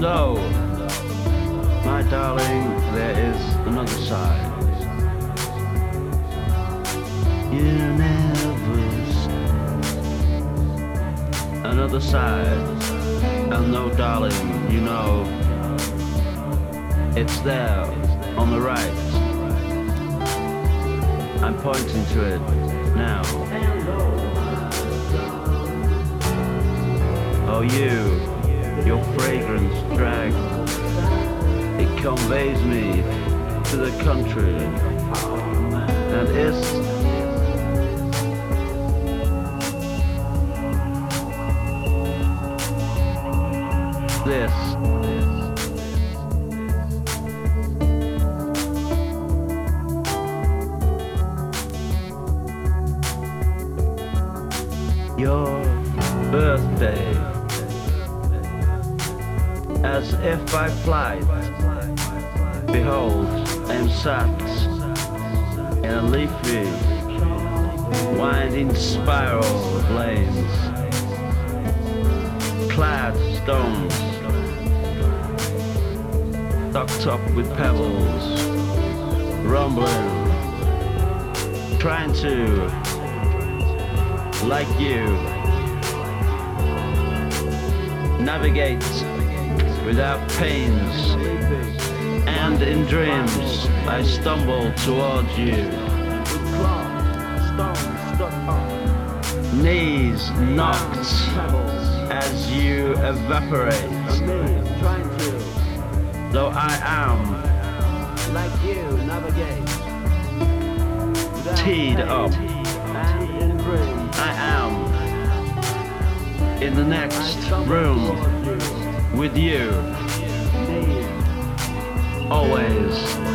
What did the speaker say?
though, my darling, there is another side. You never another side. And no, darling, you know, it's there on the right. I'm pointing to it now. Oh, your fragrance drag, it conveys me to the country, and it's this. Your birthday, as if by flight, behold, I am sat in a leafy, winding spiral of lanes, clad stones, tucked up with pebbles, rumbling, trying to, like you, navigate without pains, and in dreams I stumble towards you, knees knocked as you evaporate, though I am, like you, navigate, teed up, I am in the next room with you, always.